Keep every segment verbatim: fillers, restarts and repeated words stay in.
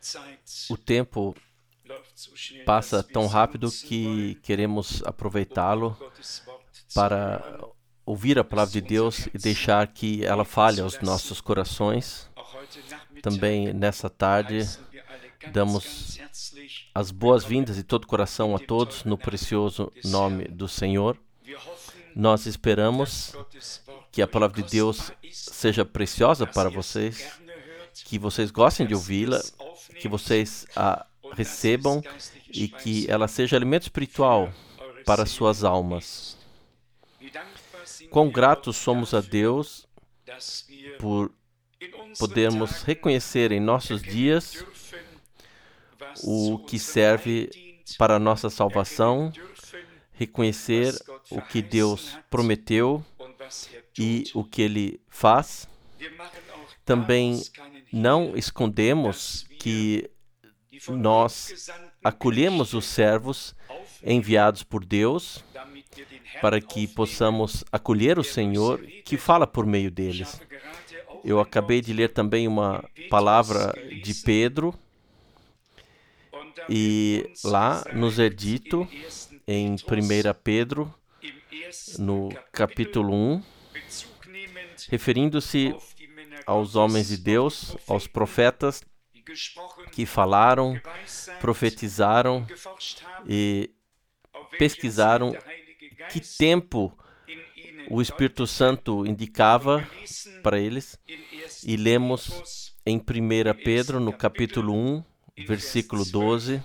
O tempo passa tão rápido que queremos aproveitá-lo para ouvir a palavra de Deus e deixar que ela fale aos nossos corações. Também nessa tarde damos as boas-vindas de todo o coração a todos no precioso nome do Senhor. Nós esperamos que a palavra de Deus seja preciosa para vocês, que vocês gostem de ouvi-la, que vocês a recebam e que ela seja alimento espiritual para suas almas. Quão gratos somos a Deus por podermos reconhecer em nossos dias o que serve para a nossa salvação, reconhecer o que Deus prometeu e o que Ele faz. Também não escondemos que nós acolhemos os servos enviados por Deus para que possamos acolher o Senhor que fala por meio deles. Eu acabei de ler também uma palavra de Pedro e lá nos é dito em primeira Pedro, no capítulo um, referindo-se aos homens de Deus, aos profetas que falaram, profetizaram e pesquisaram que tempo o Espírito Santo indicava para eles. E lemos em primeira Pedro, no capítulo um, versículo doze,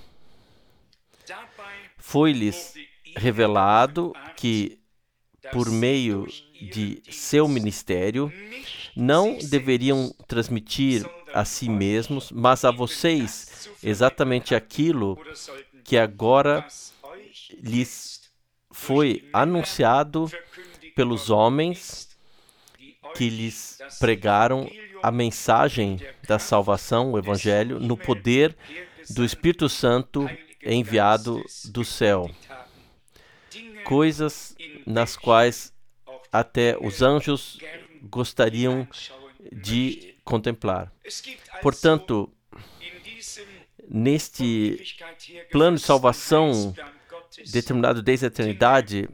foi-lhes revelado que, por meio de seu ministério, não deveriam transmitir a si mesmos, mas a vocês exatamente aquilo que agora lhes foi anunciado pelos homens que lhes pregaram a mensagem da salvação, o Evangelho, no poder do Espírito Santo enviado do céu. Coisas nas quais até os anjos gostariam de contemplar. Portanto, neste plano de salvação determinado desde a eternidade,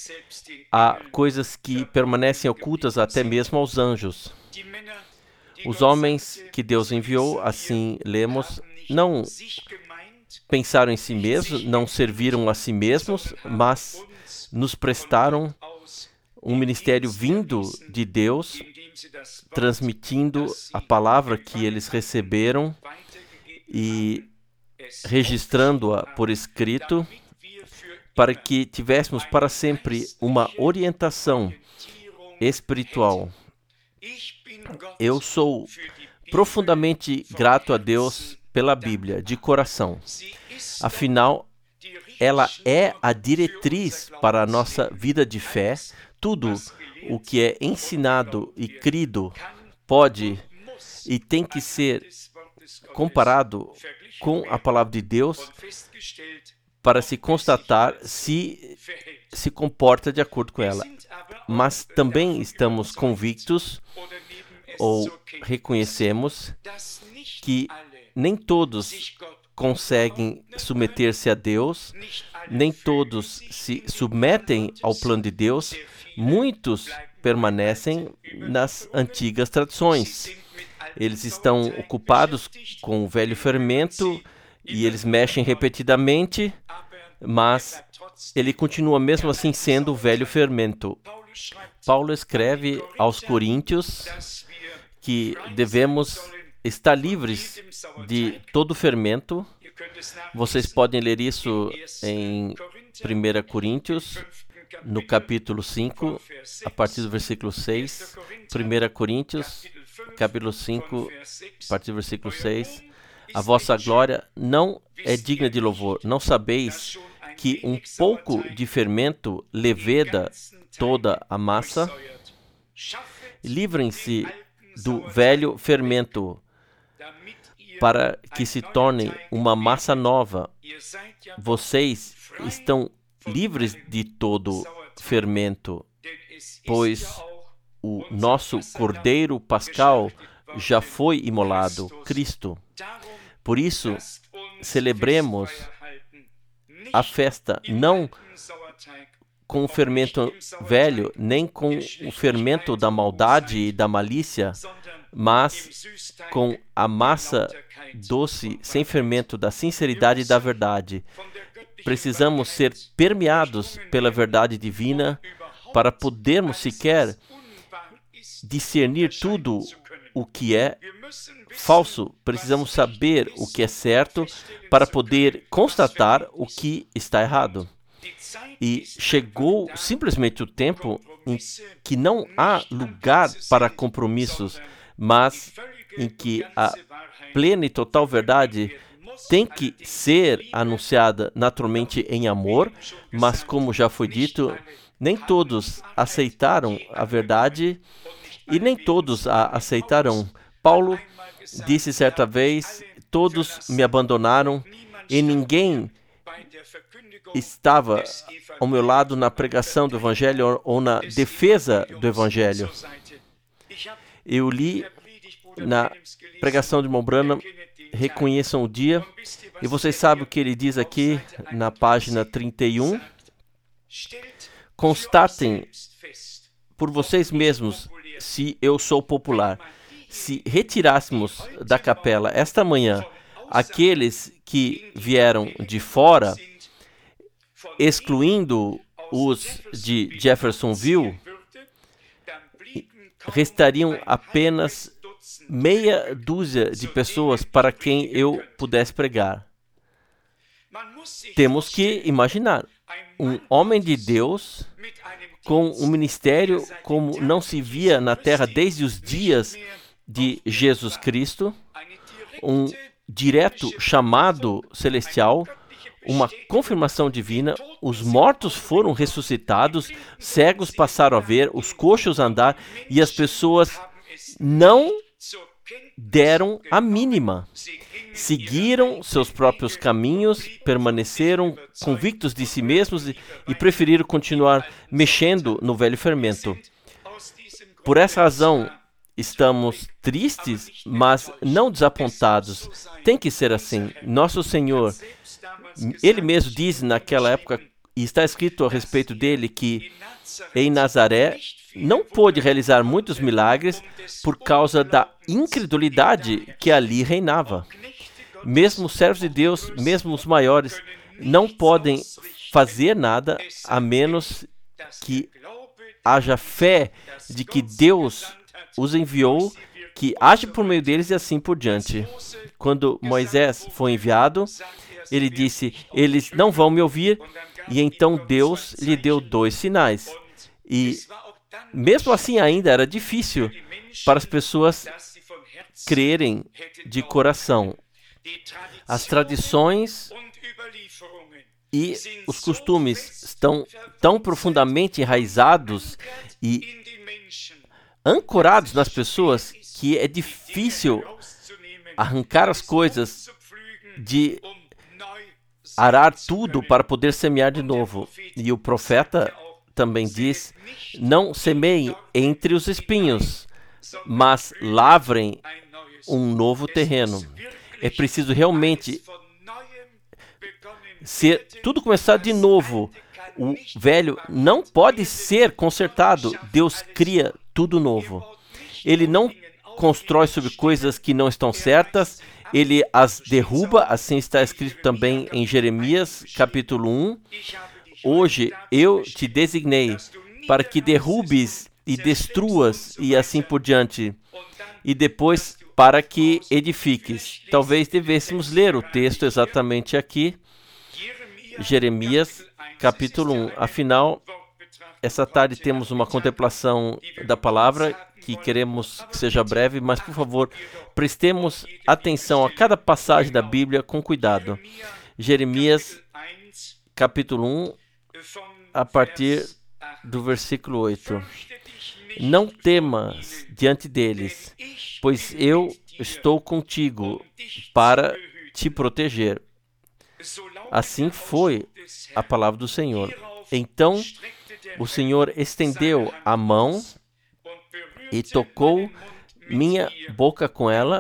há coisas que permanecem ocultas até mesmo aos anjos. Os homens que Deus enviou, assim lemos, não pensaram em si mesmos, não serviram a si mesmos, mas nos prestaram um ministério vindo de Deus, transmitindo a palavra que eles receberam e registrando-a por escrito, para que tivéssemos para sempre uma orientação espiritual. Eu sou profundamente grato a Deus pela Bíblia, de coração. Afinal, ela é a diretriz para a nossa vida de fé. Tudo o que é ensinado e crido pode e tem que ser comparado com a palavra de Deus para se constatar se se comporta de acordo com ela. Mas também estamos convictos ou reconhecemos que nem todos conseguem submeter-se a Deus, nem todos se submetem ao plano de Deus, muitos permanecem nas antigas tradições. Eles estão ocupados com o velho fermento e eles mexem repetidamente, mas ele continua mesmo assim sendo o velho fermento. Paulo escreve aos Coríntios que devemos estar livres de todo fermento. Vocês podem ler isso em primeira Coríntios, no capítulo cinco, a partir do versículo seis. primeira Coríntios, capítulo cinco, a partir do versículo seis. A vossa glória não é digna de louvor. Não sabeis que um pouco de fermento leveda toda a massa? Livrem-se do velho fermento, para que se torne uma massa nova. Vocês estão livres de todo fermento, pois o nosso Cordeiro Pascal já foi imolado, Cristo. Por isso, celebremos a festa não com o fermento velho, nem com o fermento da maldade e da malícia, mas com a massa doce, sem fermento, da sinceridade e da verdade. Precisamos ser permeados pela verdade divina para podermos sequer discernir tudo o que é falso. Precisamos saber o que é certo para poder constatar o que está errado. E chegou simplesmente o tempo em que não há lugar para compromissos, mas em que a plena e total verdade tem que ser anunciada naturalmente em amor, mas como já foi dito, nem todos aceitaram a verdade e nem todos a aceitarão. Paulo disse certa vez: todos me abandonaram e ninguém estava ao meu lado na pregação do Evangelho ou na defesa do Evangelho. Eu li na pregação de irmão Branham, Reconheçam o Dia, e vocês sabem o que ele diz aqui na página trinta e um. Constatem por vocês mesmos se eu sou popular. Se retirássemos da capela esta manhã aqueles que vieram de fora, excluindo os de Jeffersonville, restariam apenas meia dúzia de pessoas para quem eu pudesse pregar. Temos que imaginar um homem de Deus com um ministério como não se via na terra desde os dias de Jesus Cristo, um direto chamado celestial, uma confirmação divina, os mortos foram ressuscitados, cegos passaram a ver, os coxos a andar, e as pessoas não deram a mínima. Seguiram seus próprios caminhos, permaneceram convictos de si mesmos e, e preferiram continuar mexendo no velho fermento. Por essa razão, estamos tristes, mas não desapontados. Tem que ser assim. Nosso Senhor, Ele mesmo diz naquela época, e está escrito a respeito dele, que em Nazaré não pôde realizar muitos milagres por causa da incredulidade que ali reinava. Mesmo os servos de Deus, mesmo os maiores, não podem fazer nada a menos que haja fé de que Deus os enviou, que age por meio deles e assim por diante. Quando Moisés foi enviado, ele disse: eles não vão me ouvir, e então Deus lhe deu dois sinais. E mesmo assim ainda era difícil para as pessoas crerem de coração. As tradições e os costumes estão tão profundamente enraizados e ancorados nas pessoas que é difícil arrancar as coisas, de arar tudo para poder semear de novo. E o profeta também diz: não semeiem entre os espinhos, mas lavrem um novo terreno. É preciso realmente ser tudo começar de novo. O velho não pode ser consertado. Deus cria tudo novo. Ele não constrói sobre coisas que não estão certas, ele as derruba, assim está escrito também em Jeremias, capítulo um. Hoje eu te designei para que derrubes e destruas, e assim por diante, e depois para que edifiques. Talvez devêssemos ler o texto exatamente aqui, Jeremias, capítulo um. Afinal, essa tarde temos uma contemplação da palavra que queremos que seja breve, mas, por favor, prestemos atenção a cada passagem da Bíblia com cuidado. Jeremias, capítulo um, a partir do versículo oito. Não temas diante deles, pois eu estou contigo para te proteger. Assim foi a palavra do Senhor. Então o Senhor estendeu a mão e tocou minha boca com ela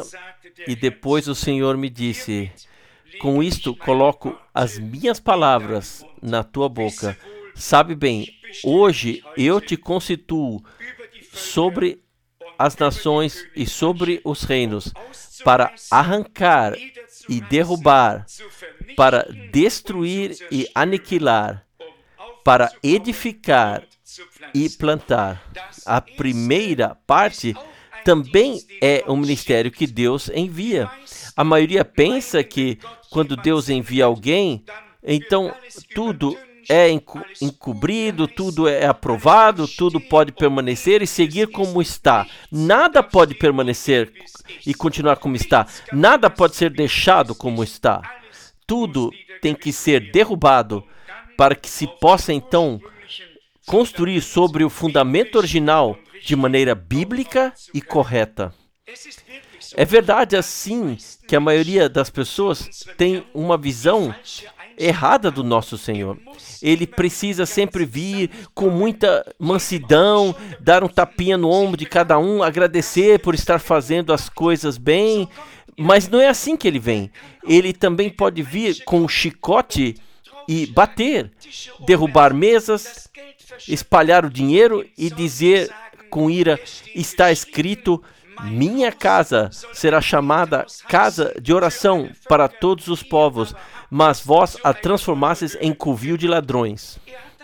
E depois o Senhor me disse: com isto coloco as minhas palavras na tua boca. Sabe bem, hoje eu te constituo sobre as nações e sobre os reinos, para arrancar e derrubar, para destruir e aniquilar, para edificar e plantar. A primeira parte também é um ministério que Deus envia. A maioria pensa que quando Deus envia alguém, então tudo é encobrido, tudo é aprovado, tudo pode permanecer e seguir como está. Nada pode permanecer e continuar como está. Nada pode ser deixado como está. Tudo tem que ser derrubado para que se possa então construir sobre o fundamento original de maneira bíblica e correta. É verdade assim que a maioria das pessoas tem uma visão errada do nosso Senhor. Ele precisa sempre vir com muita mansidão, dar um tapinha no ombro de cada um, agradecer por estar fazendo as coisas bem, mas não é assim que ele vem. Ele também pode vir com um chicote e bater, derrubar mesas, espalhar o dinheiro e dizer com ira: está escrito, minha casa será chamada casa de oração para todos os povos, mas vós a transformastes em covil de ladrões.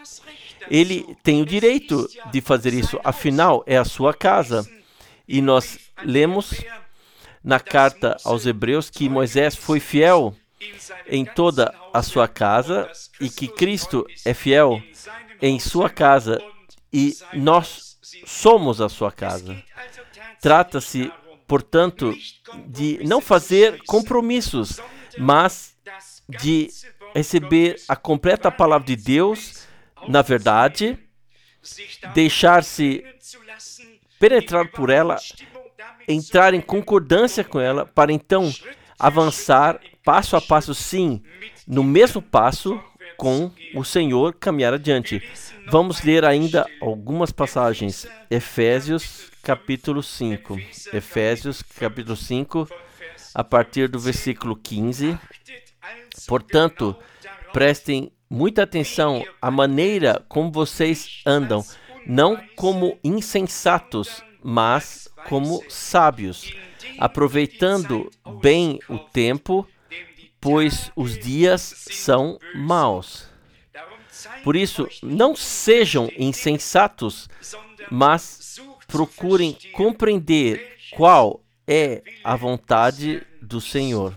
Ele tem o direito de fazer isso, afinal é a sua casa. E nós lemos na carta aos Hebreus que Moisés foi fiel em toda a sua casa e que Cristo é fiel em sua casa e nós somos a sua casa. Trata-se, portanto, de não fazer compromissos, mas de receber a completa palavra de Deus, na verdade, deixar-se penetrar por ela, entrar em concordância com ela, para então avançar passo a passo, sim, no mesmo passo com o Senhor, caminhar adiante. Vamos ler ainda algumas passagens. Efésios, capítulo cinco. Efésios, capítulo cinco, a partir do versículo quinze. Portanto, prestem muita atenção à maneira como vocês andam, não como insensatos, mas como sábios, aproveitando bem o tempo, pois os dias são maus. Por isso, não sejam insensatos, mas procurem compreender qual é a vontade do Senhor.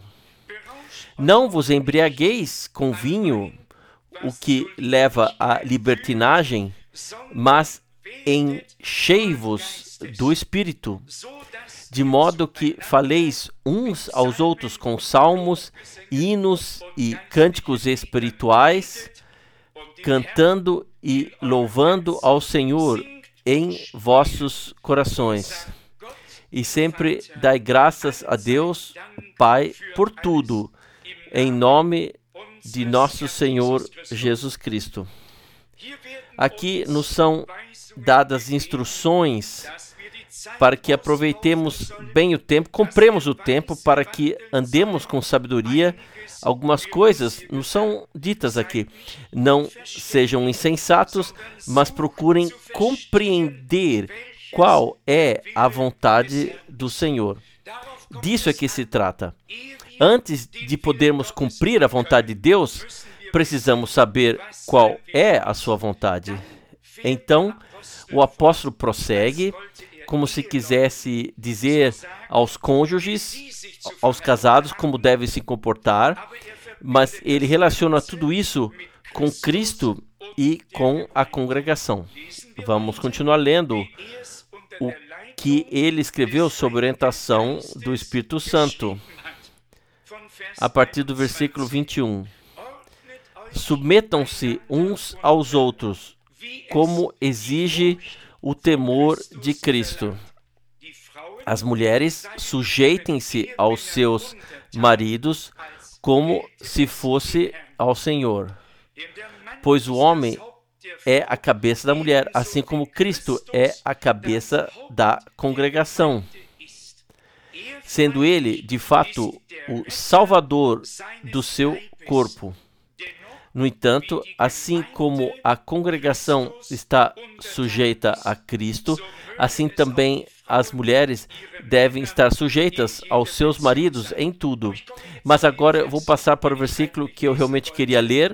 Não vos embriagueis com vinho, o que leva à libertinagem, mas enchei-vos do Espírito, de modo que faleis uns aos outros com salmos, hinos e cânticos espirituais, cantando e louvando ao Senhor em vossos corações. E sempre dai graças a Deus, o Pai, por tudo, em nome de nosso Senhor Jesus Cristo. Aqui nos são dadas instruções para que aproveitemos bem o tempo, compremos o tempo para que andemos com sabedoria. Algumas coisas não são ditas aqui. Não sejam insensatos, mas procurem compreender qual é a vontade do Senhor. Disso é que se trata. Antes de podermos cumprir a vontade de Deus, precisamos saber qual é a sua vontade. Então, o apóstolo prossegue, como se quisesse dizer aos cônjuges, aos casados, como devem se comportar, mas ele relaciona tudo isso com Cristo e com a congregação. Vamos continuar lendo o que ele escreveu sobre a orientação do Espírito Santo, a partir do versículo vinte e um. Submetam-se uns aos outros, como exige o temor de Cristo. As mulheres sujeitem-se aos seus maridos como se fosse ao Senhor, pois o homem é a cabeça da mulher, assim como Cristo é a cabeça da congregação. sendo ele, de fato, o salvador do seu corpo. No entanto, assim como a congregação está sujeita a Cristo, assim também as mulheres devem estar sujeitas aos seus maridos em tudo. Mas agora eu vou passar para o versículo que eu realmente queria ler.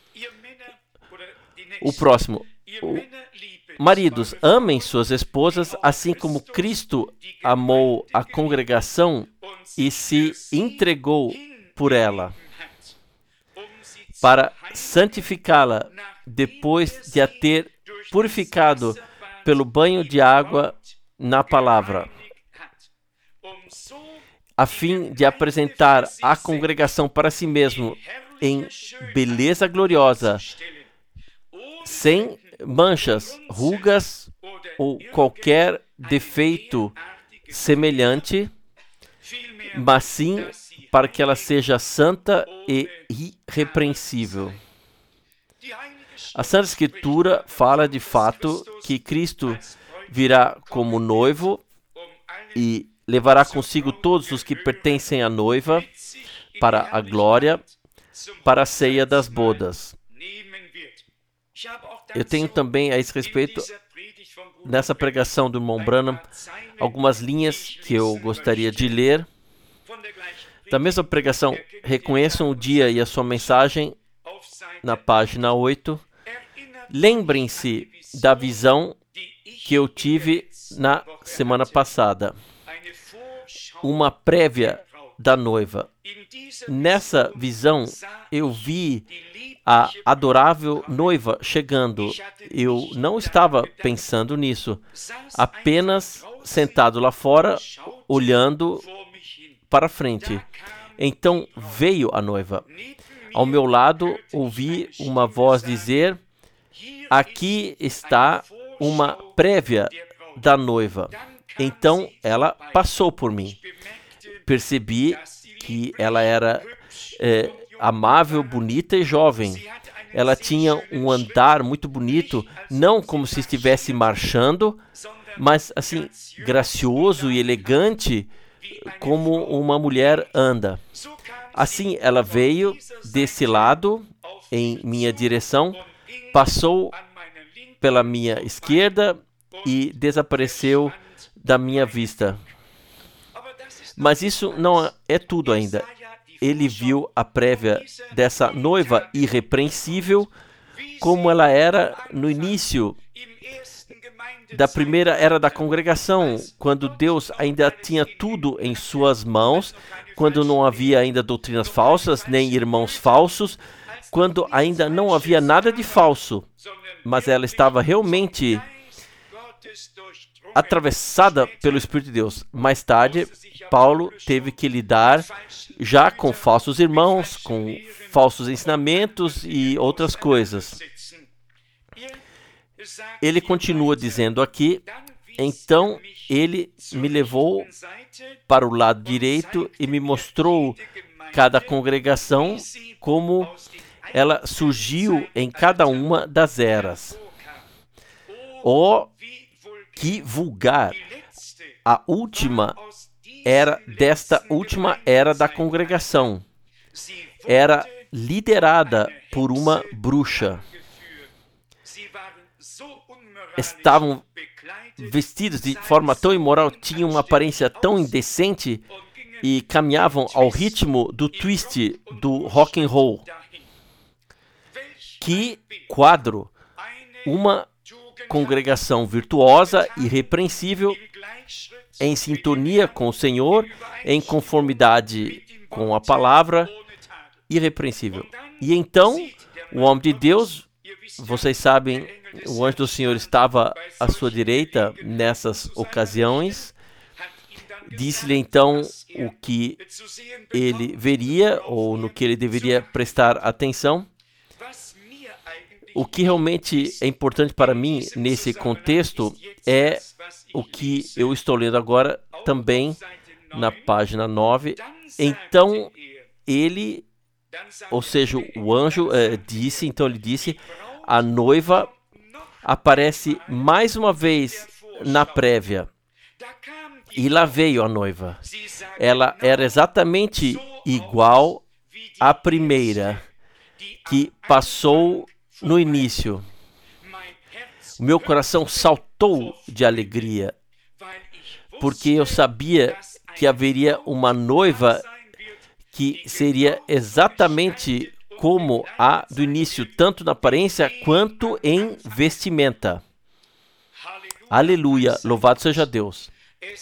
O próximo. O maridos, amem suas esposas, assim como Cristo amou a congregação e se entregou por ela, para santificá-la, depois de a ter purificado pelo banho de água na palavra, a fim de apresentar a congregação para si mesmo em beleza gloriosa, sem manchas, rugas ou qualquer defeito semelhante, mas sim para que ela seja santa e irrepreensível. A Santa Escritura fala de fato que Cristo virá como noivo e levará consigo todos os que pertencem à noiva para a glória, para a ceia das bodas. Eu tenho também a esse respeito, nessa pregação do irmão Branham, algumas linhas que eu gostaria de ler. Da mesma pregação, reconheçam o dia e a sua mensagem, na página oito. Lembrem-se da visão que eu tive na semana passada. Uma prévia da noiva. Nessa visão, eu vi a adorável noiva chegando. Eu não estava pensando nisso, apenas sentado lá fora, olhando para frente. Então veio a noiva. Ao meu lado, ouvi uma voz dizer: aqui está uma prévia da noiva. Então ela passou por mim. Percebi que ela era é, amável, bonita e jovem. Ela tinha um andar muito bonito, não como se estivesse marchando, mas assim, gracioso e elegante, como uma mulher anda. Assim, ela veio desse lado, em minha direção, passou pela minha esquerda e desapareceu da minha vista. Mas isso não é tudo ainda. Ele viu a prévia dessa noiva irrepreensível, como ela era no início da primeira era da congregação, quando Deus ainda tinha tudo em suas mãos, quando não havia ainda doutrinas falsas, nem irmãos falsos, quando ainda não havia nada de falso, mas ela estava realmente atravessada pelo Espírito de Deus. Mais tarde, Paulo teve que lidar já com falsos irmãos, com falsos ensinamentos e outras coisas. Ele continua dizendo aqui: então ele me levou para o lado direito e me mostrou cada congregação, como ela surgiu em cada uma das eras. Oh, que vulgar! A última era desta última era da congregação era liderada por uma bruxa. Estavam vestidos de forma tão imoral, tinham uma aparência tão indecente e caminhavam ao ritmo do twist do rock and roll. Que quadro! Uma congregação virtuosa, irrepreensível, em sintonia com o Senhor, em conformidade com a palavra, irrepreensível. E então, o homem de Deus, vocês sabem, o anjo do Senhor estava à sua direita nessas ocasiões. Disse-lhe então o que ele veria, ou no que ele deveria prestar atenção. O que realmente é importante para mim nesse contexto é o que eu estou lendo agora também na página nove. Então ele, ou seja, o anjo eh, disse, então ele disse, a noiva aparece mais uma vez na prévia. E lá veio a noiva. Ela era exatamente igual à primeira, que passou no início. O meu coração saltou de alegria, porque eu sabia que haveria uma noiva que seria exatamente como a do início, tanto na aparência quanto em vestimenta. Aleluia, louvado seja Deus.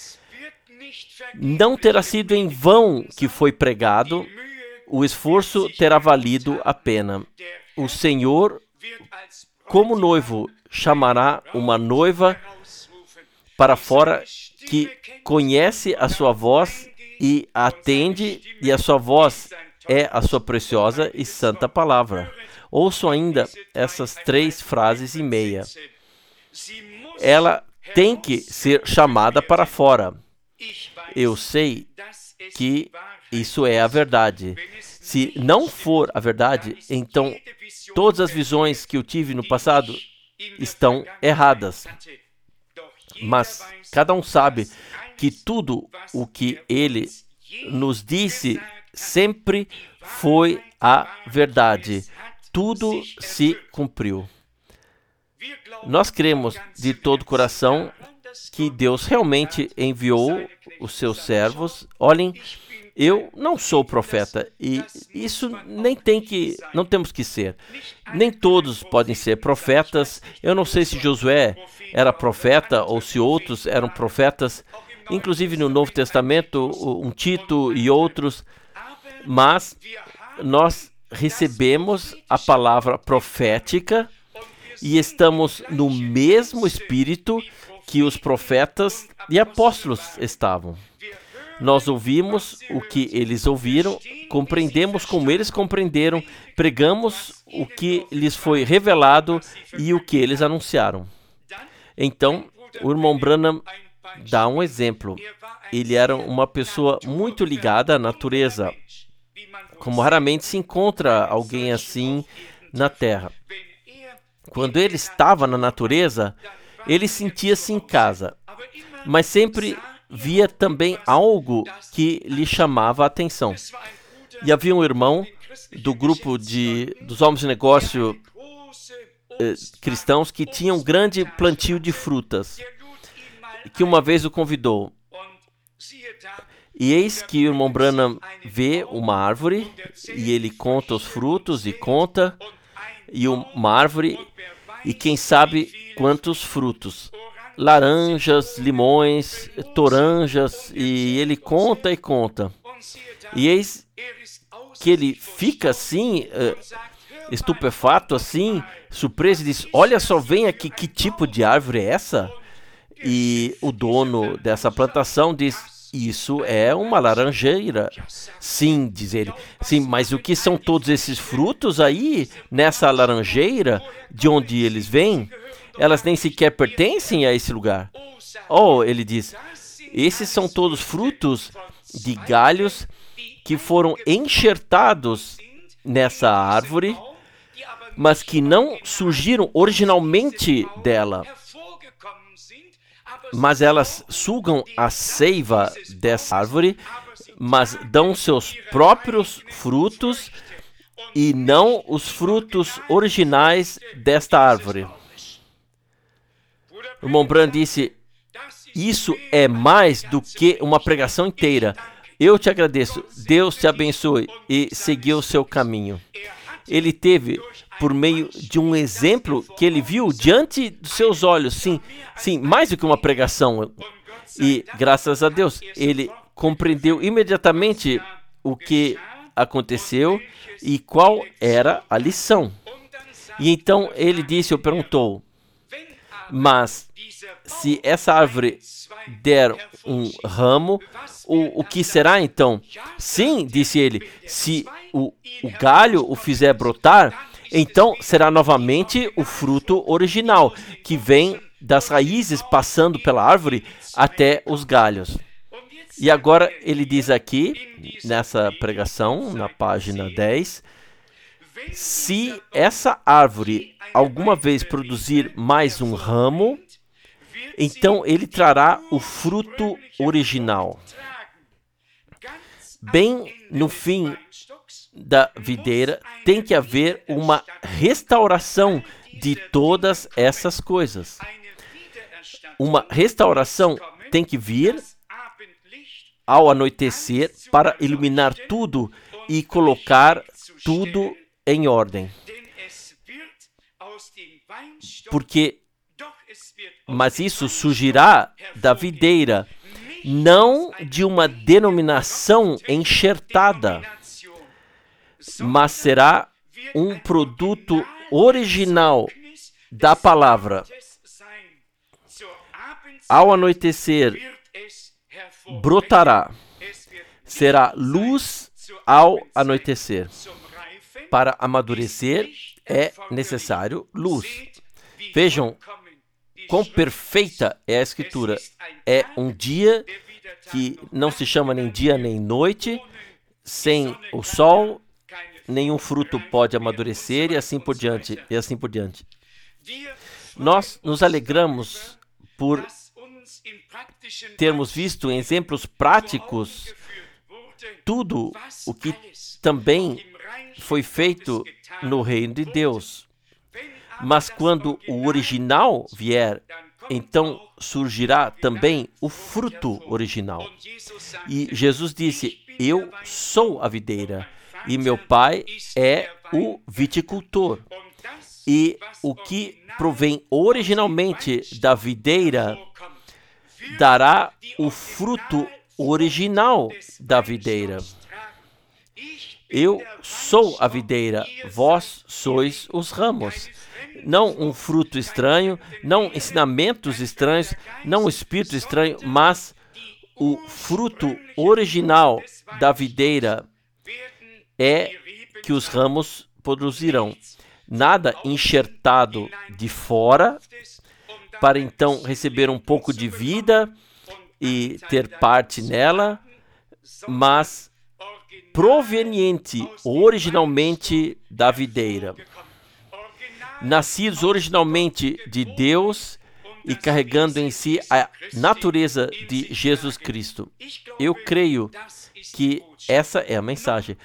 Não terá sido em vão que foi pregado, o esforço terá valido a pena. O Senhor, como noivo, chamará uma noiva para fora que conhece a sua voz e a atende, e a sua voz é a sua preciosa e santa palavra. Ouço ainda essas três frases e meia. Ela tem que ser chamada para fora. Eu sei que isso é a verdade. Se não for a verdade, então todas as visões que eu tive no passado estão erradas. Mas cada um sabe que tudo o que ele nos disse sempre foi a verdade. Tudo se cumpriu. Nós cremos de todo o coração que Deus realmente enviou os seus servos. Olhem, eu não sou profeta e isso nem tem que, não temos que ser. Nem todos podem ser profetas. Eu não sei se Josué era profeta ou se outros eram profetas. Inclusive no Novo Testamento, um Tito e outros. Mas nós recebemos a palavra profética e estamos no mesmo espírito que os profetas e apóstolos estavam. Nós ouvimos o que eles ouviram, compreendemos como eles compreenderam, pregamos o que lhes foi revelado e o que eles anunciaram. Então, o irmão Branham dá um exemplo. Ele era uma pessoa muito ligada à natureza, como raramente se encontra alguém assim na Terra. Quando ele estava na natureza, ele sentia-se em casa, mas sempre via também algo que lhe chamava a atenção. E havia um irmão do grupo de, dos homens de negócio eh, cristãos que tinha um grande plantio de frutas, que uma vez o convidou. E eis que o irmão Branham vê uma árvore, e ele conta os frutos, e conta, e uma árvore, e quem sabe quantos frutos. Laranjas, limões, toranjas, e ele conta e conta. E eis que ele fica assim, uh, estupefato, assim, surpreso, e diz, olha só, vem aqui, que tipo de árvore é essa? E o dono dessa plantação diz, isso é uma laranjeira. Sim, diz ele. Sim, mas o que são todos esses frutos aí, nessa laranjeira, de onde eles vêm? Elas nem sequer pertencem a esse lugar. Oh, ele diz, esses são todos frutos de galhos que foram enxertados nessa árvore, mas que não surgiram originalmente dela. Mas elas sugam a seiva dessa árvore, mas dão seus próprios frutos e não os frutos originais desta árvore. O irmão Branham disse, isso é mais do que uma pregação inteira. Eu te agradeço, Deus te abençoe, e seguiu o seu caminho. Ele teve, por meio de um exemplo que ele viu diante dos seus olhos, sim, sim, mais do que uma pregação. E, graças a Deus, ele compreendeu imediatamente o que aconteceu e qual era a lição. E então ele disse, ou perguntou, mas se essa árvore der um ramo, o, o que será então? Sim, disse ele, se o, o galho o fizer brotar, então será novamente o fruto original, que vem das raízes passando pela árvore até os galhos. E agora ele diz aqui, nessa pregação, na página dez, se essa árvore alguma vez produzir mais um ramo, então ele trará o fruto original. Bem no fim da videira, tem que haver uma restauração de todas essas coisas. Uma restauração tem que vir ao anoitecer para iluminar tudo e colocar tudo em ordem. Porque, mas isso surgirá da videira, não de uma denominação enxertada, mas será um produto original da palavra. Ao anoitecer, brotará, será luz ao anoitecer. Para amadurecer é necessário luz. Vejam quão perfeita é a Escritura. É um dia que não se chama nem dia nem noite, sem o sol, nenhum fruto pode amadurecer e assim por diante, e assim por diante. Nós nos alegramos por termos visto em exemplos práticos tudo o que também foi feito no reino de Deus. Mas quando o original vier, então surgirá também o fruto original. E Jesus disse: eu sou a videira e meu Pai é o viticultor. E o que provém originalmente da videira dará o fruto original da videira. Eu sou a videira, vós sois os ramos. Não um fruto estranho, não ensinamentos estranhos, não um espírito estranho, mas o fruto original da videira é que os ramos produzirão. Nada enxertado de fora, para então receber um pouco de vida e ter parte nela, mas proveniente originalmente da videira. Nascidos originalmente de Deus e carregando em si a natureza de Jesus Cristo. Eu creio que essa é a mensagem.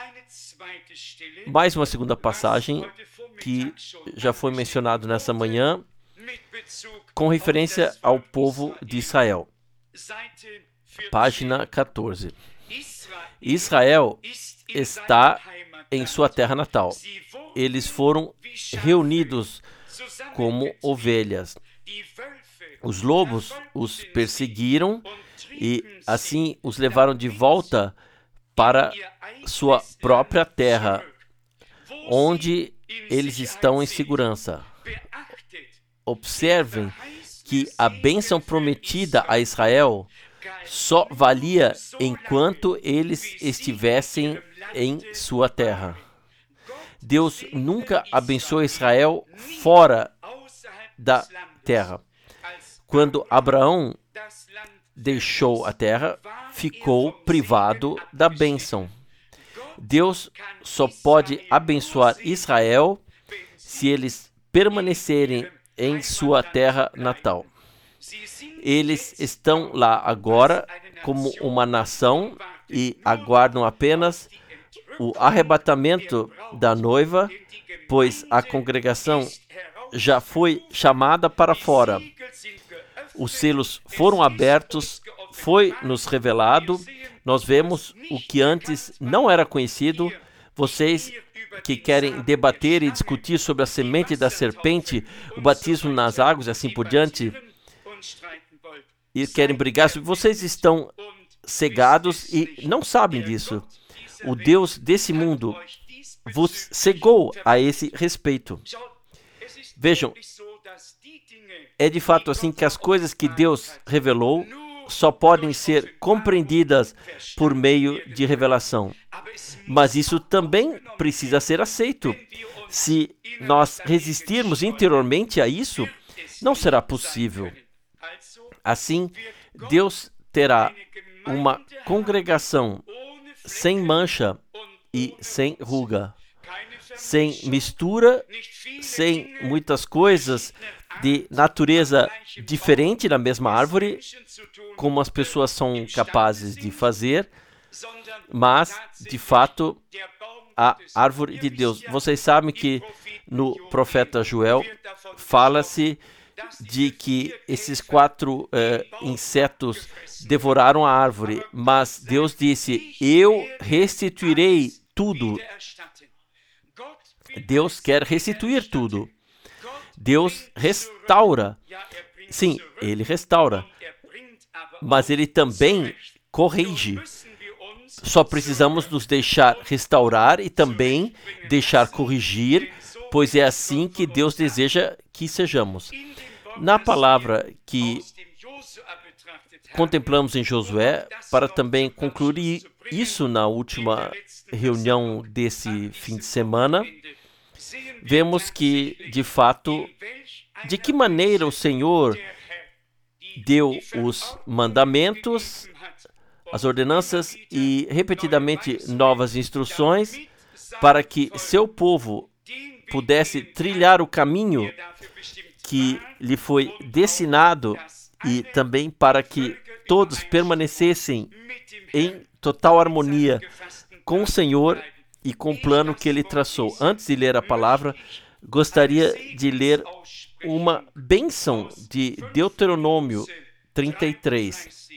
Mais uma segunda passagem que já foi mencionado nessa manhã, com referência ao povo de Israel. Página quatorze. Israel está em sua terra natal. Eles foram reunidos como ovelhas. Os lobos os perseguiram e assim os levaram de volta para sua própria terra, onde eles estão em segurança. Observem que a bênção prometida a Israel só valia enquanto eles estivessem em sua terra. Deus nunca abençoou Israel fora da terra. Quando Abraão deixou a terra, ficou privado da bênção. Deus só pode abençoar Israel se eles permanecerem em sua terra natal. Eles estão lá agora como uma nação e aguardam apenas o arrebatamento da noiva, pois a congregação já foi chamada para fora. Os selos foram abertos, foi nos revelado, nós vemos o que antes não era conhecido. Vocês que querem debater e discutir sobre a semente da serpente, o batismo nas águas e assim por diante, e querem brigar sobre, vocês estão cegados e não sabem disso. O Deus desse mundo vos cegou a esse respeito. Vejam, é de fato assim que as coisas que Deus revelou só podem ser compreendidas por meio de revelação. Mas isso também precisa ser aceito. Se nós resistirmos interiormente a isso, não será possível. Assim, Deus terá uma congregação sem mancha e sem ruga, sem mistura, sem muitas coisas de natureza diferente na mesma árvore, como as pessoas são capazes de fazer, mas, de fato, a árvore de Deus. Vocês sabem que no profeta Joel fala-se de que esses quatro eh, insetos devoraram a árvore, mas Deus disse, eu restituirei tudo. Deus quer restituir tudo. Deus restaura. Sim, Ele restaura, mas Ele também corrige. Só precisamos nos deixar restaurar e também deixar corrigir, pois é assim que Deus deseja que sejamos. Na palavra que contemplamos em Josué, para também concluir isso na última reunião desse fim de semana, vemos que, de fato, de que maneira o Senhor deu os mandamentos, as ordenanças e, repetidamente, novas instruções para que seu povo pudesse trilhar o caminho que lhe foi destinado e também para que todos permanecessem em total harmonia com o Senhor e com o plano que Ele traçou. Antes de ler a palavra, gostaria de ler uma bênção de Deuteronômio trinta e três.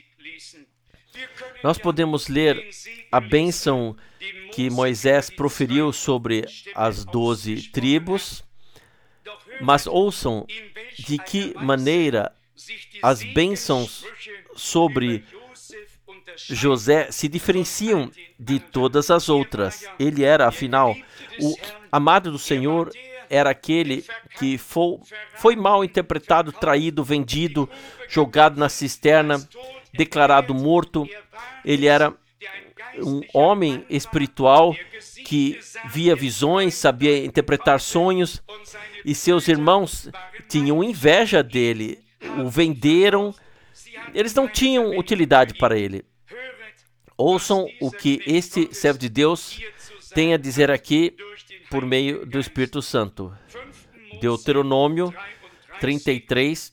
Nós podemos ler a bênção que Moisés proferiu sobre as doze tribos, mas ouçam de que maneira as bênçãos sobre José se diferenciam de todas as outras. Ele era, afinal, o amado do Senhor, era aquele que foi, foi mal interpretado, traído, vendido, jogado na cisterna, declarado morto. Ele era um homem espiritual que via visões, sabia interpretar sonhos, e seus irmãos tinham inveja dele, o venderam, eles não tinham utilidade para ele. Ouçam o que este servo de Deus tem a dizer aqui por meio do Espírito Santo. Deuteronômio trinta e três,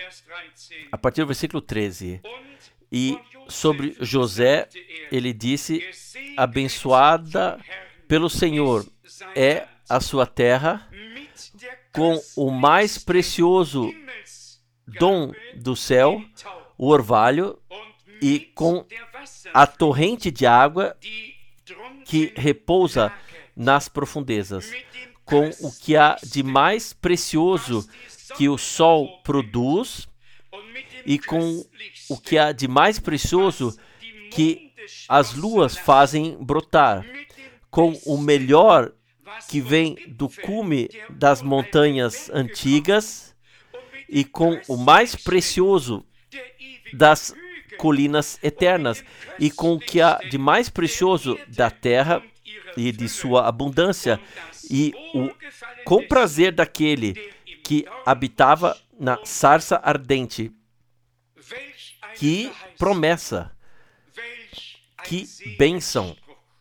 a partir do versículo treze. E sobre José, ele disse, abençoada pelo Senhor é a sua terra, com o mais precioso dom do céu, o orvalho, e com a torrente de água que repousa nas profundezas, com o que há de mais precioso que o sol produz, e com o que há de mais precioso que as luas fazem brotar, com o melhor que vem do cume das montanhas antigas, e com o mais precioso das colinas eternas, e com o que há de mais precioso da terra e de sua abundância, e o com prazer daquele que habitava na sarça ardente. Que promessa! Que bênção!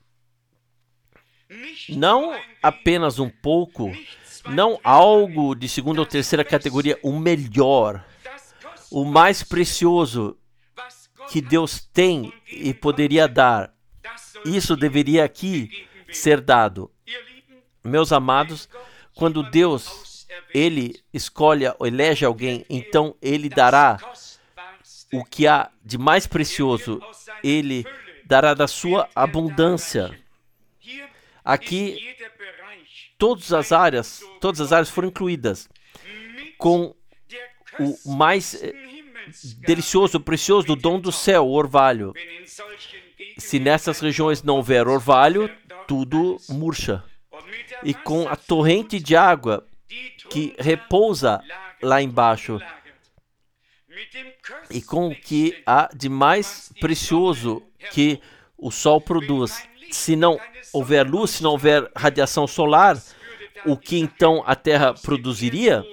Não apenas um pouco, não algo de segunda ou terceira categoria, o melhor, o mais precioso que Deus tem e poderia dar. Isso deveria aqui ser dado. Meus amados, quando Deus, Ele escolhe ou elege alguém, então Ele dará o que há de mais precioso, Ele dará da sua abundância. Aqui, todas as áreas, todas as áreas foram incluídas, com o mais eh, delicioso, precioso do dom do céu, o orvalho. Se nessas regiões não houver orvalho, tudo murcha. E com a torrente de água que repousa lá embaixo, e com o que há de mais precioso que o sol produz. Se não houver luz, se não houver radiação solar, o que então a terra produziria?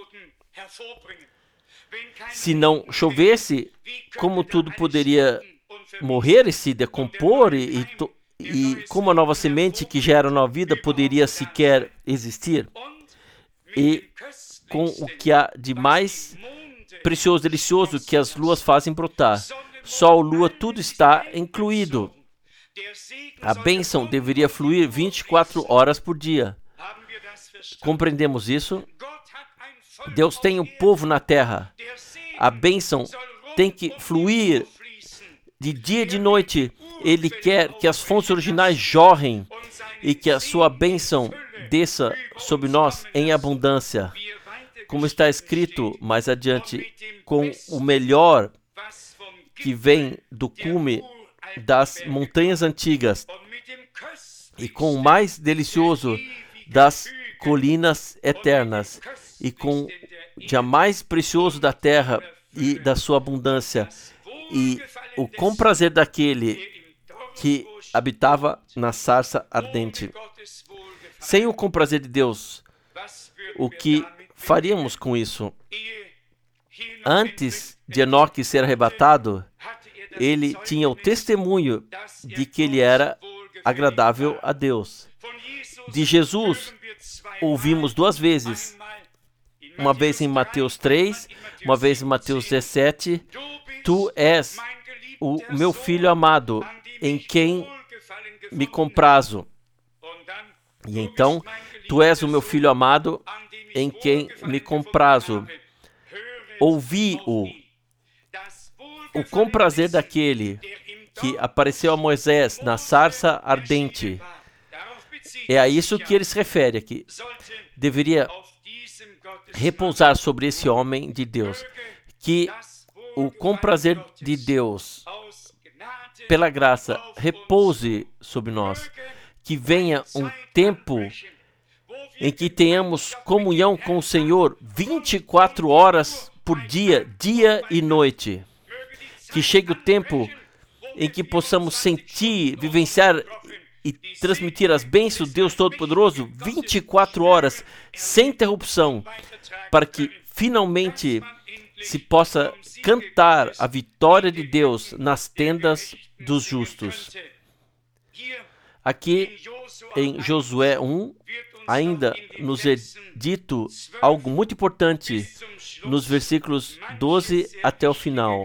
Se não chovesse, como tudo poderia morrer e se decompor, e, e, e como a nova semente que gera nova vida poderia sequer existir? E com o que há de mais precioso, delicioso que as luas fazem brotar. Sol, lua, tudo está incluído. A bênção deveria fluir vinte e quatro horas por dia. Compreendemos isso? Deus tem um povo na terra. A bênção tem que fluir de dia e de noite. Ele quer que as fontes originais jorrem e que a sua bênção desça sobre nós em abundância. Como está escrito mais adiante, com o melhor que vem do cume das montanhas antigas e com o mais delicioso das colinas eternas e com o jamais precioso da terra e da sua abundância e o com prazer daquele que habitava na sarça ardente. Sem o com prazer de Deus, o que faríamos com isso? Antes de Enoque ser arrebatado, ele tinha o testemunho de que ele era agradável a Deus. De Jesus, ouvimos duas vezes. Uma vez em Mateus três, uma vez em Mateus dezessete. Tu és o meu filho amado, em quem me comprazo. E então, tu és o meu filho amado, em quem me comprazo. Ouvi-o. O com prazer daquele que apareceu a Moisés na sarça ardente. É a isso que ele se refere aqui. Deveria repousar sobre esse homem de Deus. Que o com prazer de Deus, pela graça, repouse sobre nós. Que venha um tempo em que tenhamos comunhão com o Senhor vinte e quatro horas por dia, dia e noite. Que chegue o tempo em que possamos sentir, vivenciar e transmitir as bênçãos do Deus Todo-Poderoso vinte e quatro horas, sem interrupção, para que finalmente se possa cantar a vitória de Deus nas tendas dos justos. Aqui em Josué um, ainda nos é dito algo muito importante nos versículos doze até o final.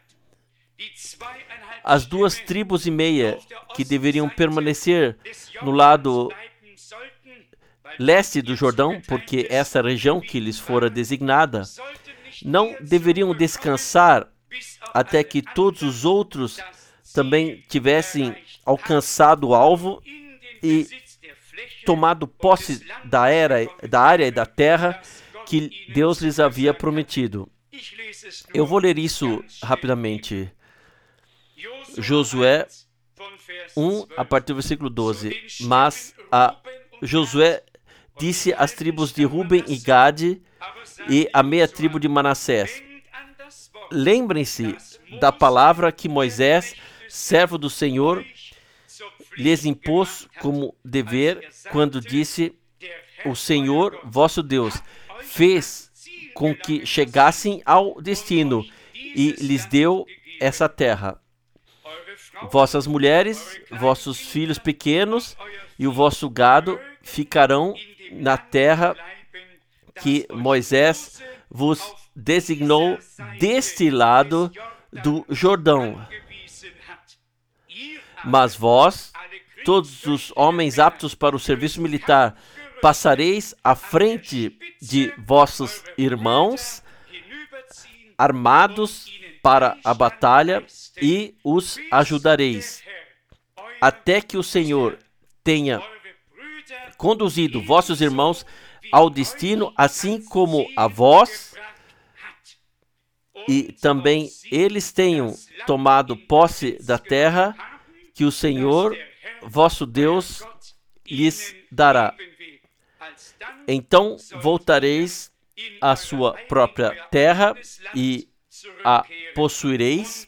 As duas tribos e meia que deveriam permanecer no lado leste do Jordão, porque essa região que lhes fora designada, não deveriam descansar até que todos os outros também tivessem alcançado o alvo e tomado posse da, era, da área e da terra que Deus lhes havia prometido. Eu vou ler isso rapidamente. Josué um, a partir do versículo doze. Mas a Josué disse às tribos de Ruben e Gade e a meia tribo de Manassés: lembrem-se da palavra que Moisés, servo do Senhor, lhes impôs como dever, quando disse: o Senhor, vosso Deus, fez com que chegassem ao destino e lhes deu essa terra. Vossas mulheres, vossos filhos pequenos e o vosso gado ficarão na terra que Moisés vos designou deste lado do Jordão. Mas vós, todos os homens aptos para o serviço militar, passareis à frente de vossos irmãos, armados para a batalha, e os ajudareis, até que o Senhor tenha conduzido vossos irmãos ao destino, assim como a vós, e também eles tenham tomado posse da terra que o Senhor, vosso Deus, lhes dará. Então voltareis à sua própria terra e a possuireis,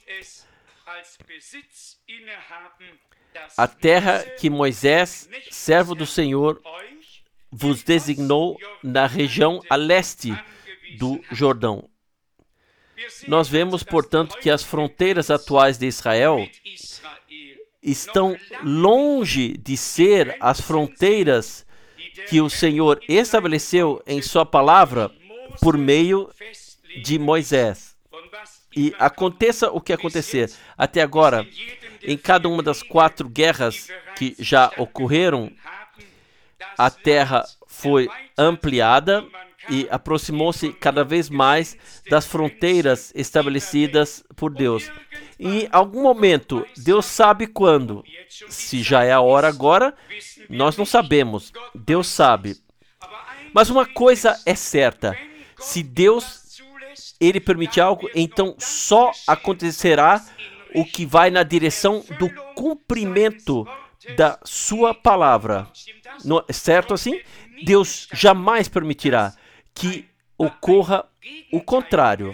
a terra que Moisés, servo do Senhor, vos designou na região a leste do Jordão. Nós vemos, portanto, que as fronteiras atuais de Israel estão longe de ser as fronteiras que o Senhor estabeleceu em sua palavra por meio de Moisés. E aconteça o que acontecer. Até agora, em cada uma das quatro guerras que já ocorreram, a terra foi ampliada e aproximou-se cada vez mais das fronteiras estabelecidas por Deus. Em algum momento, Deus sabe quando. Se já é a hora agora, nós não sabemos. Deus sabe. Mas uma coisa é certa. Se Deus ele permitir algo, então só acontecerá o que vai na direção do cumprimento da sua palavra. Não é certo assim? Deus jamais permitirá que ocorra o contrário.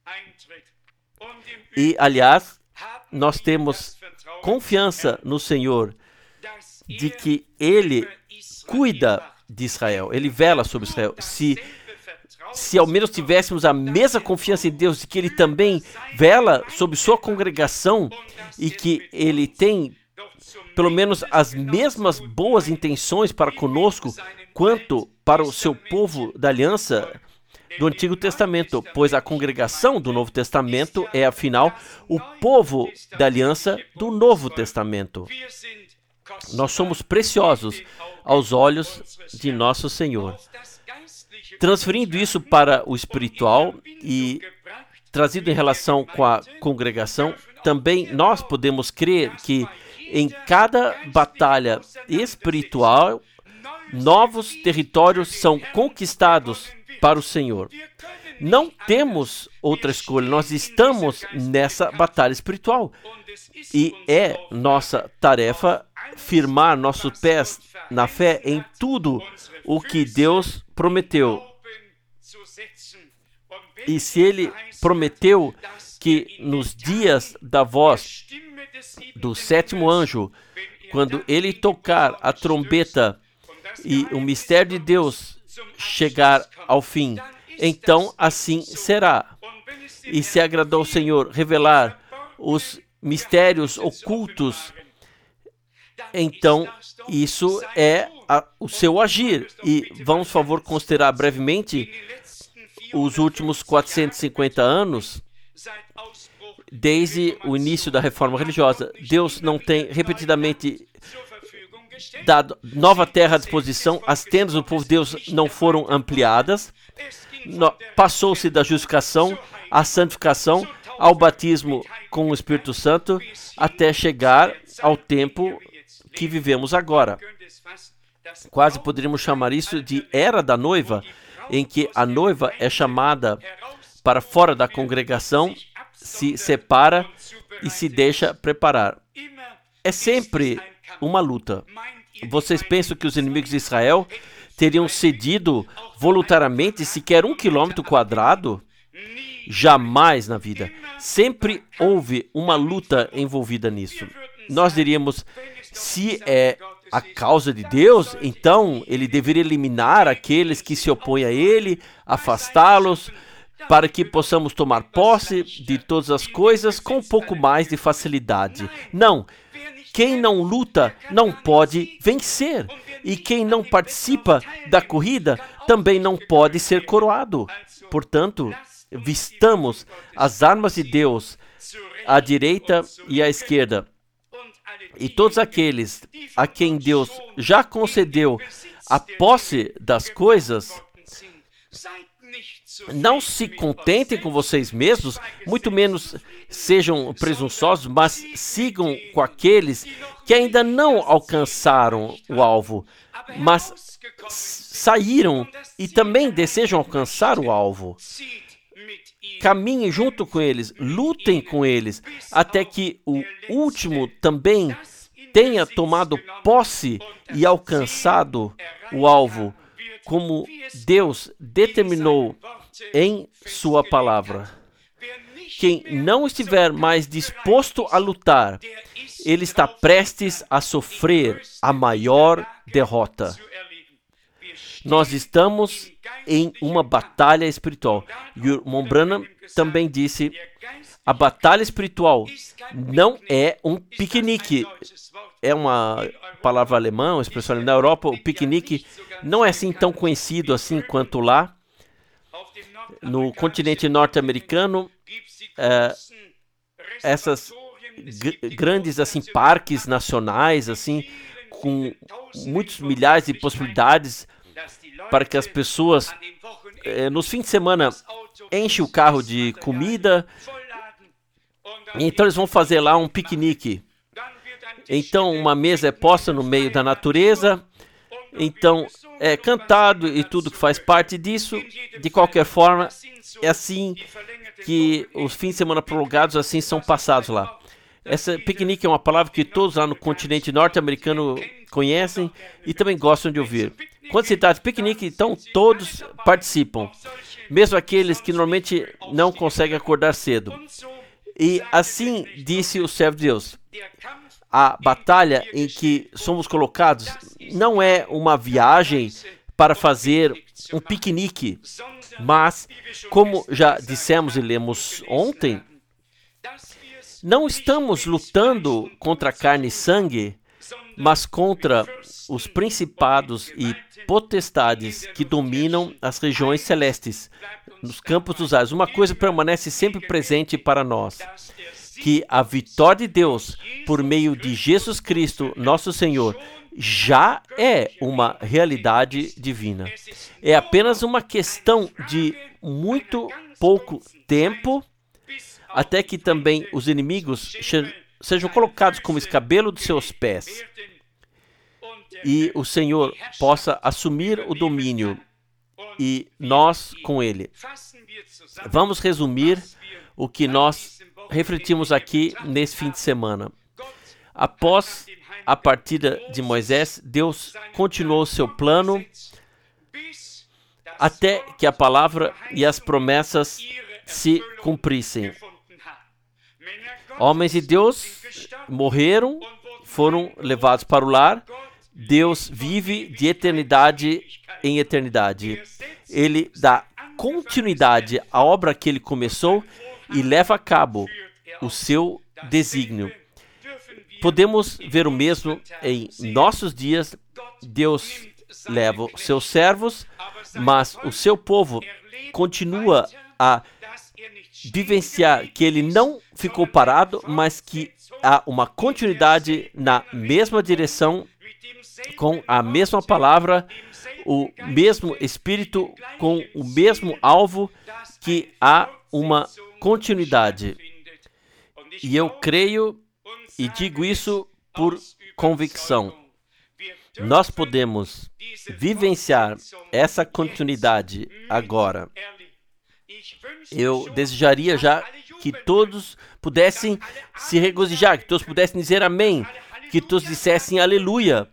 E, aliás, nós temos confiança no Senhor de que Ele cuida de Israel, Ele vela sobre Israel. Se, se ao menos tivéssemos a mesma confiança em Deus de que Ele também vela sobre sua congregação e que Ele tem pelo menos as mesmas boas intenções para conosco quanto para o seu povo da aliança do Antigo Testamento, pois a congregação do Novo Testamento é, afinal, o povo da aliança do Novo Testamento. Nós somos preciosos aos olhos de nosso Senhor. Transferindo isso para o espiritual e trazido em relação com a congregação, também nós podemos crer que em cada batalha espiritual, novos territórios são conquistados para o Senhor. Não temos outra escolha, nós estamos nessa batalha espiritual. E é nossa tarefa firmar nossos pés na fé em tudo o que Deus prometeu. E se Ele prometeu que nos dias da voz do sétimo anjo, quando Ele tocar a trombeta e o mistério de Deus chegar ao fim, então assim será. E se agradou ao Senhor revelar os mistérios ocultos, então isso é a, o seu agir. E vamos, por favor, considerar brevemente os últimos quatrocentos e cinquenta anos, desde o início da reforma religiosa. Deus não tem repetidamente dado nova terra à disposição, as tendas do povo de Deus não foram ampliadas, passou-se da justificação à santificação, ao batismo com o Espírito Santo, até chegar ao tempo que vivemos agora. Quase poderíamos chamar isso de era da noiva, em que a noiva é chamada para fora da congregação, se separa e se deixa preparar. É sempre uma luta. Vocês pensam que os inimigos de Israel teriam cedido voluntariamente sequer um quilômetro quadrado? Jamais na vida. Sempre houve uma luta envolvida nisso. Nós diríamos, se é a causa de Deus, então Ele deveria eliminar aqueles que se opõem a Ele, afastá-los, para que possamos tomar posse de todas as coisas com um pouco mais de facilidade. Não. Quem não luta não pode vencer. E quem não participa da corrida também não pode ser coroado. Portanto, vistamos as armas de Deus à direita e à esquerda. E todos aqueles a quem Deus já concedeu a posse das coisas, não se contentem com vocês mesmos, muito menos sejam presunçosos, mas sigam com aqueles que ainda não alcançaram o alvo, mas saíram e também desejam alcançar o alvo. Caminhem junto com eles, lutem com eles, até que o último também tenha tomado posse e alcançado o alvo, como Deus determinou em sua palavra. Quem não estiver mais disposto a lutar, ele está prestes a sofrer a maior derrota. Nós estamos em uma batalha espiritual. E o irmão Branham também disse, a batalha espiritual não é um piquenique. É uma palavra alemã, uma expressão na Europa. O piquenique não é assim tão conhecido assim quanto lá. No continente norte-americano, é, essas grandes assim parques nacionais assim com muitos milhares de possibilidades para que as pessoas eh, nos fins de semana enchem o carro de comida, então eles vão fazer lá um piquenique. Então uma mesa é posta no meio da natureza, então é cantado e tudo que faz parte disso. De qualquer forma, é assim que os fins de semana prolongados assim são passados lá. Essa piquenique é uma palavra que todos lá no continente norte-americano conhecem e também gostam de ouvir. Quando se trata de piquenique, então todos participam, mesmo aqueles que normalmente não conseguem acordar cedo. E assim disse o servo de Deus: a batalha em que somos colocados não é uma viagem para fazer um piquenique, mas, como já dissemos e lemos ontem, não estamos lutando contra carne e sangue, mas contra os principados e potestades que dominam as regiões celestes, nos campos dos ares. Uma coisa permanece sempre presente para nós, que a vitória de Deus, por meio de Jesus Cristo, nosso Senhor, já é uma realidade divina. É apenas uma questão de muito pouco tempo até que também os inimigos sejam colocados como escabelo dos seus pés e o Senhor possa assumir o domínio e nós com ele. Vamos resumir o que nós refletimos aqui nesse fim de semana. Após a partida de Moisés, Deus continuou seu plano até que a palavra e as promessas se cumprissem. Homens de Deus morreram, foram levados para o lar. Deus vive de eternidade em eternidade. Ele dá continuidade à obra que ele começou e leva a cabo o seu desígnio. Podemos ver o mesmo em nossos dias. Deus leva os seus servos, mas o seu povo continua a vivenciar que ele não ficou parado, mas que há uma continuidade na mesma direção, com a mesma palavra, o mesmo Espírito, com o mesmo alvo, que há uma continuidade. E eu creio e digo isso por convicção. Nós podemos vivenciar essa continuidade agora. Eu desejaria já que todos pudessem se regozijar, que todos pudessem dizer amém, que todos dissessem aleluia.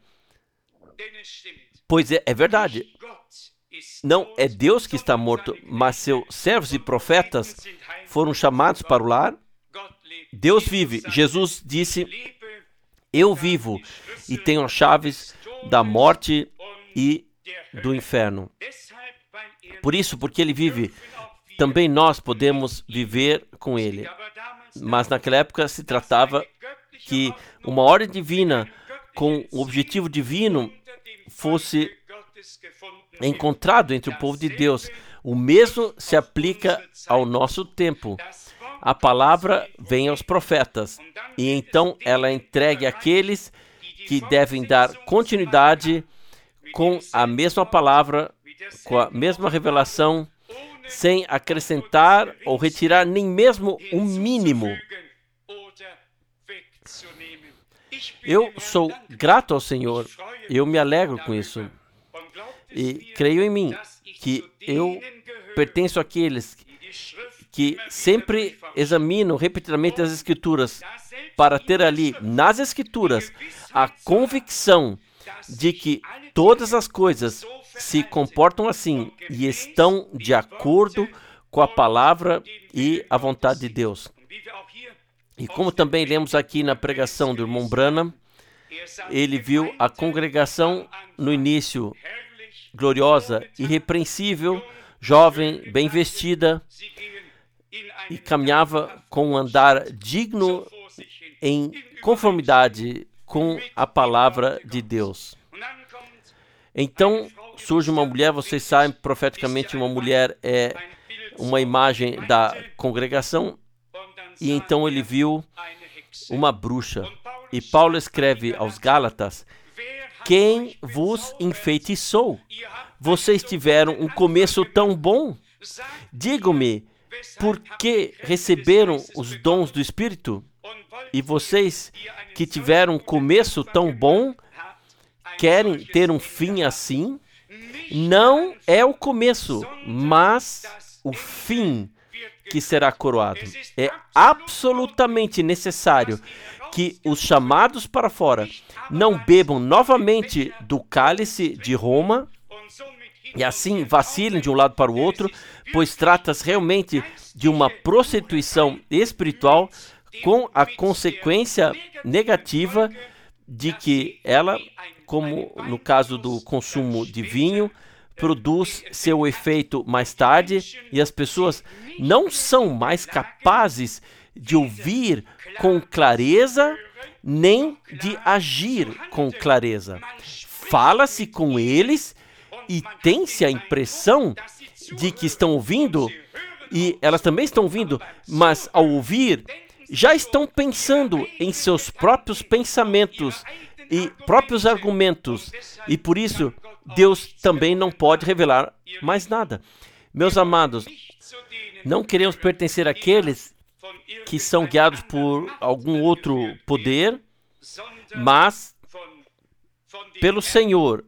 Pois é, é verdade. Não é Deus que está morto, mas seus servos e profetas foram chamados para o lar. Deus vive. Jesus disse: eu vivo e tenho as chaves da morte e do inferno. Por isso, porque ele vive, também nós podemos viver com ele. Mas naquela época se tratava que uma ordem divina com o objetivo divino fosse encontrado entre o povo de Deus. O mesmo se aplica ao nosso tempo. A palavra vem aos profetas e então ela é entregue àqueles que devem dar continuidade com a mesma palavra, com a mesma revelação, sem acrescentar ou retirar nem mesmo um mínimo. Eu sou grato ao Senhor, eu me alegro com isso. E creio em mim que eu pertenço àqueles que sempre examinam repetidamente as Escrituras para ter ali, nas Escrituras, a convicção de que todas as coisas se comportam assim e estão de acordo com a palavra e a vontade de Deus. E como também lemos aqui na pregação do irmão Branham, ele viu a congregação no início gloriosa, irrepreensível, jovem, bem vestida, e caminhava com um andar digno em conformidade com a palavra de Deus. Então surge uma mulher, vocês sabem, profeticamente uma mulher é uma imagem da congregação, e então ele viu uma bruxa. E Paulo escreve aos Gálatas: quem vos enfeitiçou? Vocês tiveram um começo tão bom. Digam-me, por que receberam os dons do Espírito? E vocês que tiveram um começo tão bom, querem ter um fim assim? Não é o começo, mas o fim que será coroado. É absolutamente necessário que os chamados para fora não bebam novamente do cálice de Roma e assim vacilem de um lado para o outro, pois trata-se realmente de uma prostituição espiritual com a consequência negativa de que ela, como no caso do consumo de vinho, produz seu efeito mais tarde e as pessoas não são mais capazes de ouvir com clareza nem de agir com clareza. Fala-se com eles e tem-se a impressão de que estão ouvindo, e elas também estão ouvindo, mas ao ouvir, já estão pensando em seus próprios pensamentos e próprios argumentos, e por isso Deus também não pode revelar mais nada. Meus amados, não queremos pertencer àqueles que são guiados por algum outro poder, mas pelo Senhor,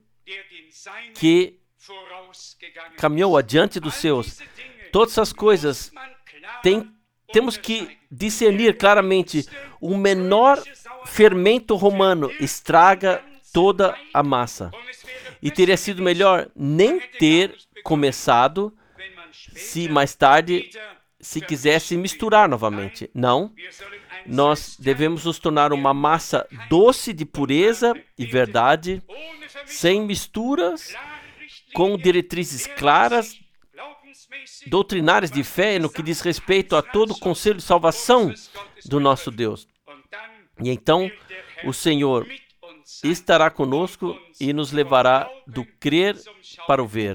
que caminhou adiante dos seus. Todas essas coisas tem, temos que discernir claramente. O menor fermento romano estraga toda a massa. E teria sido melhor nem ter começado se mais tarde se quisesse misturar novamente. Não. Nós devemos nos tornar uma massa doce de pureza e verdade, sem misturas, com diretrizes claras, doutrinárias de fé no que diz respeito a todo o conselho de salvação do nosso Deus. E então o Senhor estará conosco e nos levará do crer para o ver.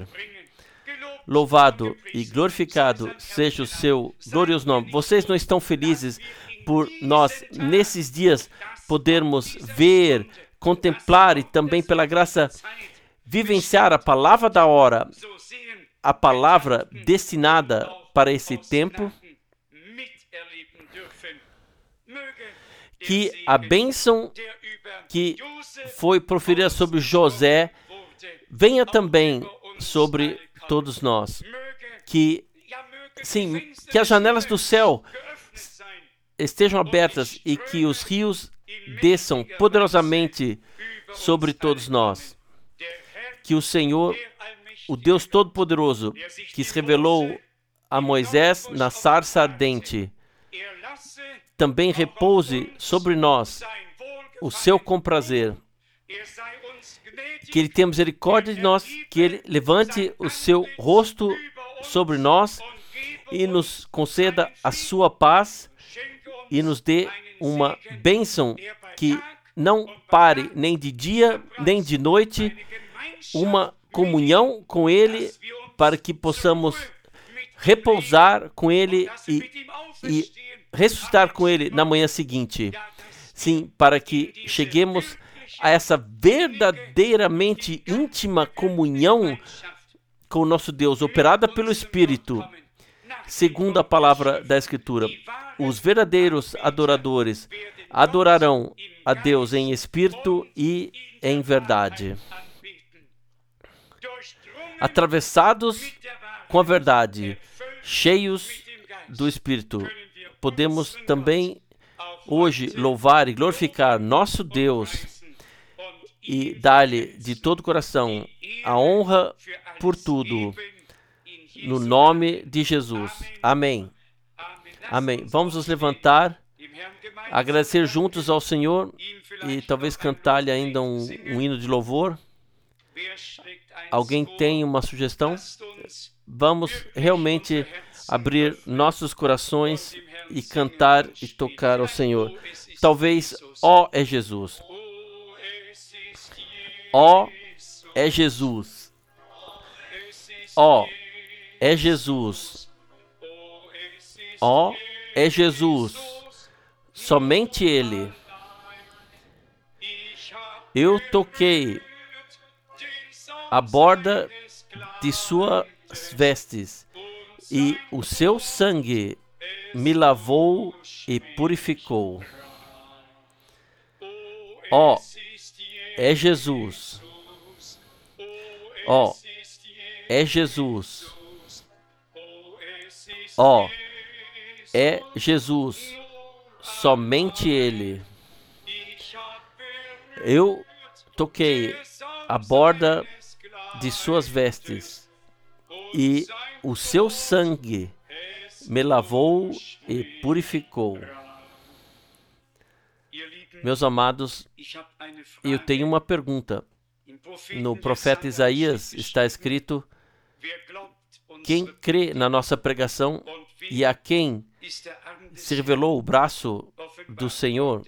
Louvado e glorificado seja o seu glorioso nome. Vocês não estão felizes por nós, nesses dias, podermos ver, contemplar e também, pela graça, vivenciar a palavra da hora, a palavra destinada para esse tempo? Que a bênção que foi proferida sobre José venha também sobre todos nós. Que, sim, que as janelas do céu estejam abertas e que os rios desçam poderosamente sobre todos nós. Que o Senhor, o Deus Todo-Poderoso, que se revelou a Moisés na sarça ardente, também repouse sobre nós o seu comprazer. Que Ele tenha misericórdia de nós, que Ele levante o seu rosto sobre nós e nos conceda a sua paz e nos dê uma bênção que não pare nem de dia nem de noite, uma comunhão com Ele para que possamos repousar com Ele e, e ressuscitar com Ele na manhã seguinte. Sim, para que cheguemos a essa verdadeiramente íntima comunhão com o nosso Deus, operada pelo Espírito, segundo a palavra da Escritura. Os verdadeiros adoradores adorarão a Deus em espírito e em verdade. Atravessados com a verdade, cheios do Espírito, podemos também hoje louvar e glorificar nosso Deus e dar-lhe de todo o coração a honra por tudo, no nome de Jesus. Amém. Amém. Vamos nos levantar, agradecer juntos ao Senhor e talvez cantar-lhe ainda um, um hino de louvor. Alguém tem uma sugestão? Vamos realmente abrir nossos corações e cantar e tocar ao Senhor. Talvez, ó é Jesus. Ó é Jesus. Ó, oh, é Jesus. Ó, oh, é Jesus. Somente Ele. Eu toquei a borda de suas vestes, e o seu sangue me lavou e purificou. Ó, oh, é Jesus. Ó, oh, é Jesus. Ó, oh, é Jesus. Somente Ele. Eu toquei a borda de suas vestes, e o seu sangue me lavou e purificou. Meus amados, eu tenho uma pergunta. No profeta Isaías está escrito: quem crê na nossa pregação e a quem se revelou o braço do Senhor?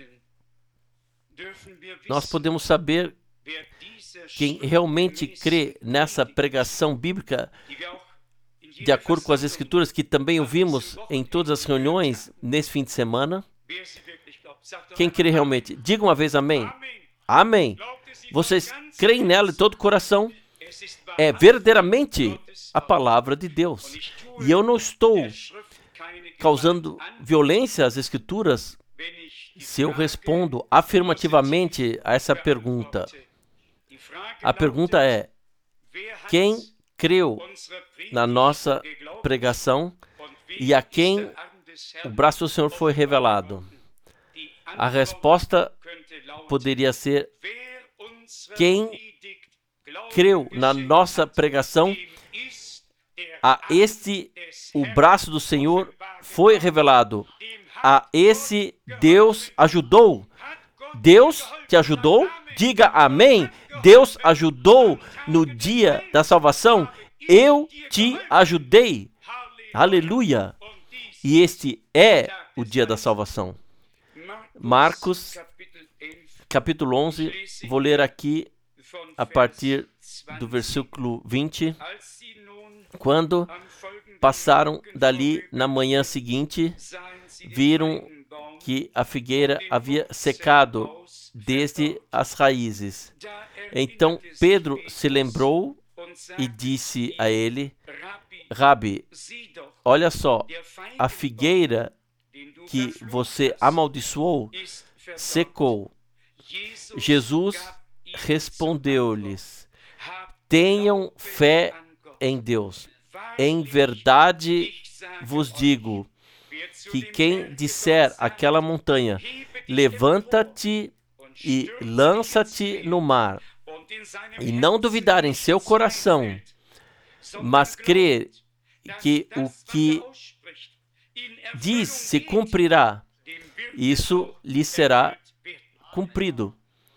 Nós podemos saber quem realmente crê nessa pregação bíblica, de acordo com as Escrituras, que também ouvimos em todas as reuniões nesse fim de semana. Quem crê realmente? Diga uma vez amém. Amém. Vocês creem nela de todo o coração? É verdadeiramente a palavra de Deus. E eu não estou causando violência às Escrituras se eu respondo afirmativamente a essa pergunta. A pergunta é: quem creu na nossa pregação e a quem o braço do Senhor foi revelado? A resposta poderia ser: quem creu na nossa pregação, a este o braço do Senhor foi revelado. A esse Deus ajudou. Deus te ajudou? Diga amém. Deus ajudou no dia da salvação. Eu te ajudei. Aleluia. E este é o dia da salvação. Marcos, capítulo onze, vou ler aqui a partir do versículo vinte. Quando passaram dali na manhã seguinte, viram que a figueira havia secado desde as raízes. Então Pedro se lembrou e disse a ele: Rabi, olha só, a figueira que você amaldiçoou secou. Jesus respondeu-lhes: tenham fé em Deus. Em verdade vos digo que quem disser àquela montanha: levanta-te e lança-te no mar, e não duvidar em seu coração, mas crer que o que diz se cumprirá, isso lhe será cumprido.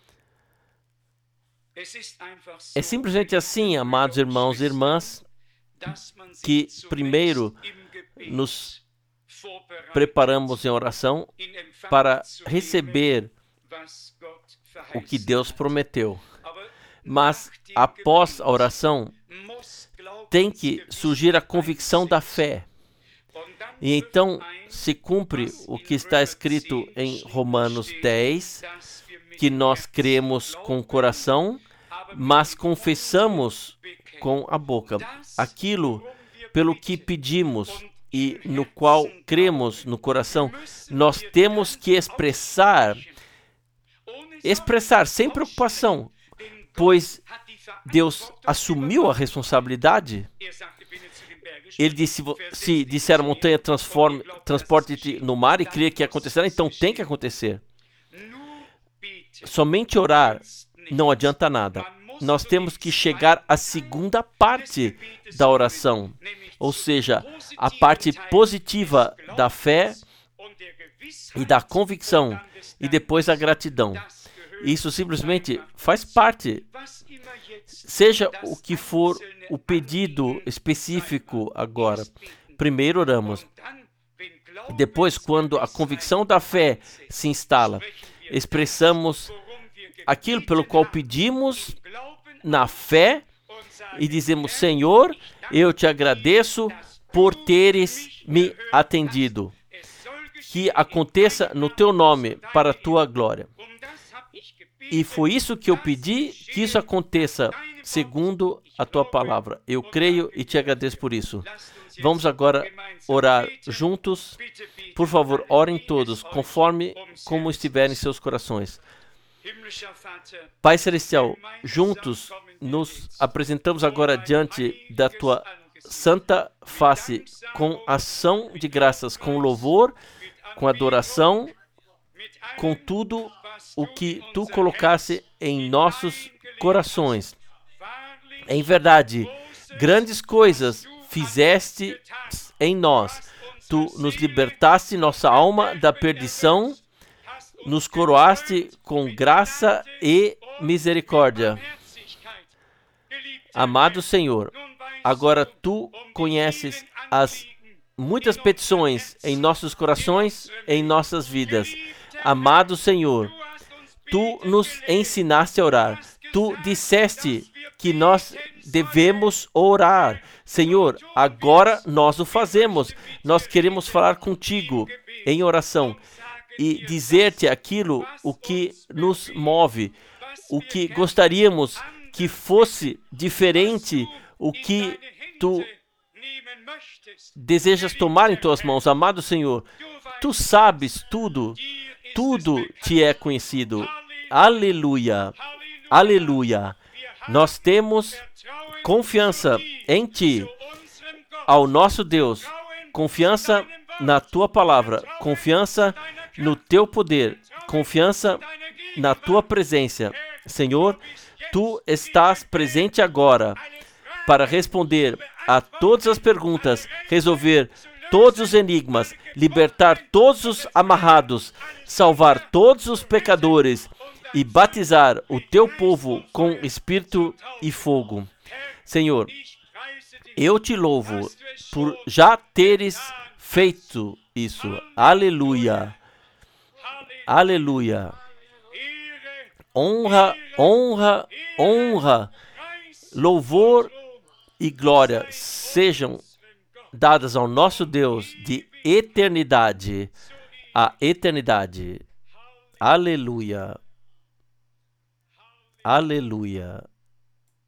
É simplesmente assim, amados irmãos e irmãs, que primeiro nos preparamos em oração para receber o que Deus prometeu. Mas após a oração, tem que surgir a convicção da fé. E então se cumpre o que está escrito em Romanos dez, que nós cremos com o coração, mas confessamos com a boca. Aquilo pelo que pedimos e no qual cremos no coração, nós temos que expressar, expressar sem preocupação, pois Deus assumiu a responsabilidade. Ele disse: se disser a montanha, transforme, transporte-te no mar, e crer que acontecerá, então tem que acontecer. Somente orar não adianta nada. Nós temos que chegar à segunda parte da oração, ou seja, a parte positiva da fé e da convicção, e depois a gratidão. Isso simplesmente faz parte. Seja o que for o pedido específico agora, primeiro oramos. Depois, quando a convicção da fé se instala, expressamos aquilo pelo qual pedimos na fé e dizemos: Senhor, eu te agradeço por teres me atendido. Que aconteça no teu nome, para a tua glória. E foi isso que eu pedi, que isso aconteça segundo a tua palavra. Eu creio e te agradeço por isso. Vamos agora orar juntos. Por favor, orem todos, conforme como estiverem seus corações. Pai Celestial, juntos nos apresentamos agora diante da tua santa face, com ação de graças, com louvor, com adoração, com tudo o que tu colocasse em nossos corações. Em verdade, grandes coisas fizeste em nós. Tu nos libertaste nossa alma da perdição, nos coroaste com graça e misericórdia. Amado Senhor, agora tu conheces as muitas petições em nossos corações, em nossas vidas. Amado Senhor, tu nos ensinaste a orar. Tu disseste que nós devemos orar. Senhor, agora nós o fazemos. Nós queremos falar contigo em oração e dizer-te aquilo o que nos move, o que gostaríamos que fosse diferente, o que tu desejas tomar em tuas mãos. Amado Senhor, tu sabes tudo, tudo te é conhecido. Aleluia, aleluia. Nós temos confiança em ti, ao nosso Deus, confiança na tua palavra, confiança no teu poder, confiança na tua presença. Senhor, tu estás presente agora para responder a todas as perguntas, resolver todos os enigmas, libertar todos os amarrados, salvar todos os pecadores e batizar o teu povo com espírito e fogo. Senhor, eu te louvo por já teres feito isso. Aleluia. Aleluia. Honra, honra, honra, louvor e glória sejam dadas ao nosso Deus de eternidade a eternidade. Aleluia. Aleluia.